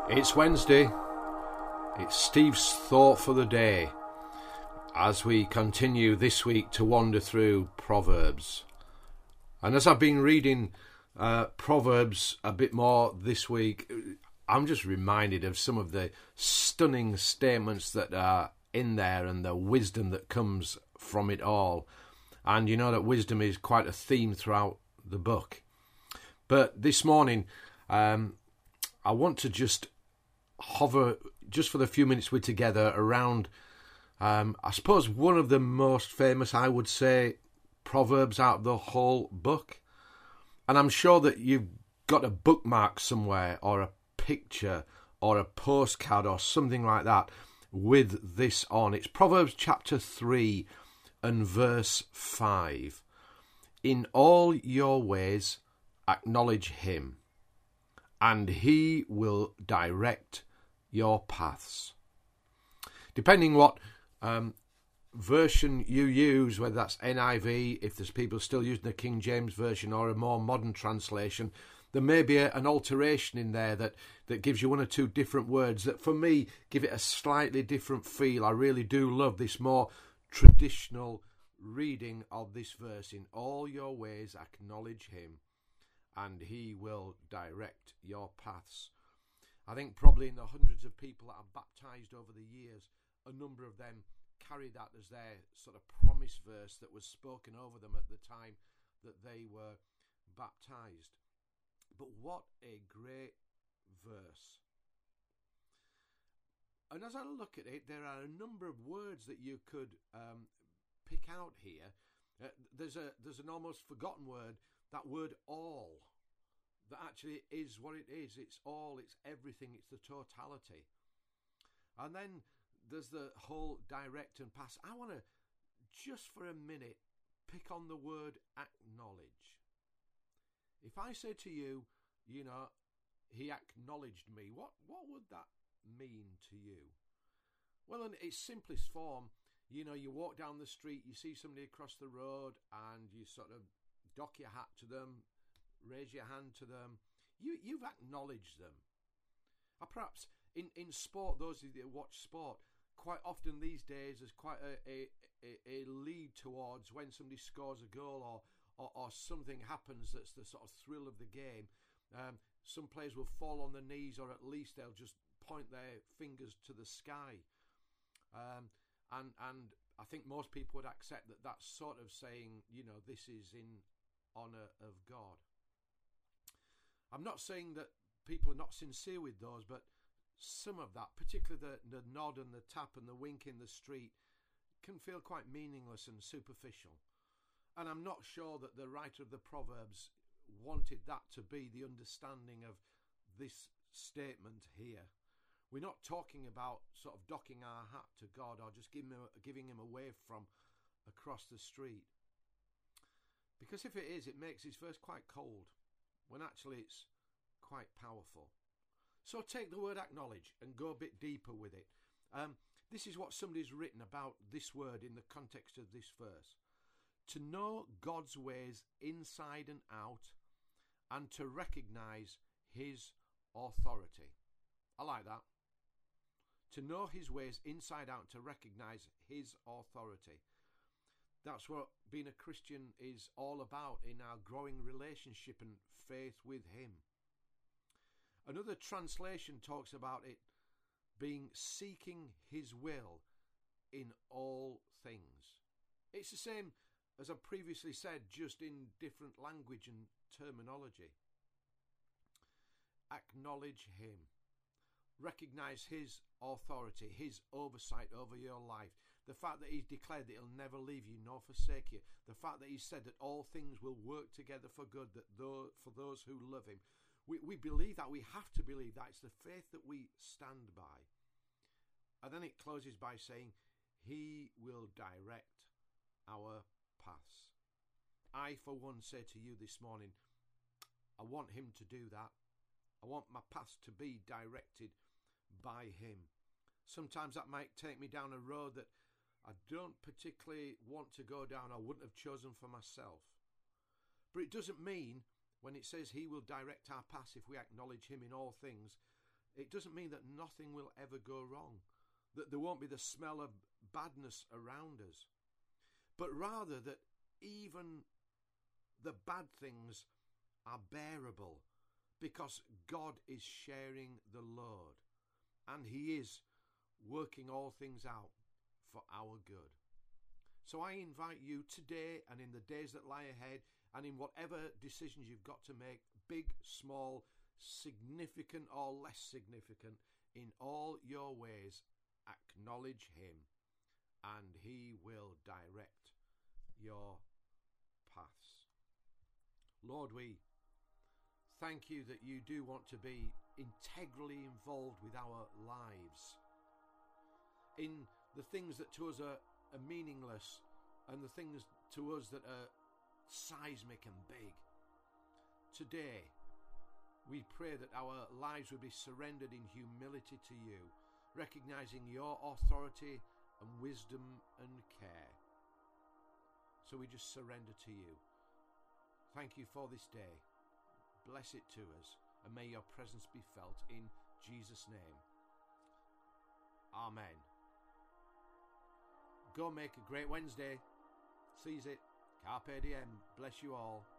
It's Wednesday. It's Steve's thought for the day as we continue this week to wander through Proverbs. And as I've been reading Proverbs a bit more this week, I'm just reminded of some of the stunning statements that are in there and the wisdom that comes from it all. And you know that wisdom is quite a theme throughout the book. But this morning, I want to just hover, just for the few minutes we're together, around, I suppose, one of the most famous, I would say, proverbs out of the whole book. And I'm sure that you've got a bookmark somewhere, or a picture, or a postcard, or something like that with this on. It's Proverbs chapter 3 and verse 5. In all your ways acknowledge him, and he will direct your paths. Depending what version you use, whether that's NIV, if there's people still using the King James Version, or a more modern translation, there may be an alteration in there that gives you one or two different words that, for me, give it a slightly different feel. I really do love this more traditional reading of this verse. In all your ways acknowledge him, and he will direct your paths. I think probably in the hundreds of people that I've baptised over the years, a number of them carry that as their sort of promise verse that was spoken over them at the time that they were baptised. But what a great verse. And as I look at it, there are a number of words that you could pick out here. There's an almost forgotten word, that word all, that actually is what it is. It's all, it's everything, it's the totality. And then there's the whole direct and pass. I want to, just for a minute, pick on the word acknowledge. If I say to you, you know, he acknowledged me, what would that mean to you? Well, in its simplest form, you know, you walk down the street, you see somebody across the road, and you sort of dock your hat to them, raise your hand to them. You've acknowledged them. Or perhaps in sport, those of you that watch sport, quite often these days there's quite a lead towards when somebody scores a goal or something happens that's the sort of thrill of the game. Some players will fall on their knees, or at least they'll just point their fingers to the sky. And I think most people would accept that that's sort of saying, you know, this is in honour of God. I'm not saying that people are not sincere with those, but some of that, particularly the nod and the tap and the wink in the street, can feel quite meaningless and superficial. And I'm not sure that the writer of the Proverbs wanted that to be the understanding of this statement here. We're not talking about sort of docking our hat to God or just giving him a wave from across the street. Because if it is, it makes his verse quite cold, when actually it's quite powerful. So take the word acknowledge and go a bit deeper with it. This is what somebody's written about this word in the context of this verse. To know God's ways inside and out, and to recognise his authority. I like that. To know his ways inside out, to recognise his authority. That's what being a Christian is all about in our growing relationship and faith with him. Another translation talks about it being seeking his will in all things. It's the same as I previously said, just in different language and terminology. Acknowledge him. Recognise his authority, his oversight over your life. The fact that he's declared that he'll never leave you nor forsake you. The fact that he said that all things will work together for good, that for those who love him. We believe that. We have to believe that. It's the faith that we stand by. And then it closes by saying, he will direct our paths. I, for one, say to you this morning, I want him to do that. I want my paths to be directed by him. Sometimes that might take me down a road that I don't particularly want to go down, I wouldn't have chosen for myself. But it doesn't mean, when it says he will direct our paths if we acknowledge him in all things, it doesn't mean that nothing will ever go wrong, that there won't be the smell of badness around us, but rather that even the bad things are bearable because God is sharing the load and He is working all things out for our good. So I invite you today and in the days that lie ahead, and in whatever decisions you've got to make, big, small, significant or less significant, in all your ways, acknowledge Him and He will direct your paths. Lord, we thank you that you do want to be integrally involved with our lives, in the things that to us are meaningless and the things to us that are seismic and big. Today, we pray that our lives will be surrendered in humility to you, recognizing your authority and wisdom and care. So we just surrender to you. Thank you for this day. Bless it to us, and may your presence be felt in Jesus' name. Amen. Go make a great Wednesday. Seize it. Carpe diem. Bless you all.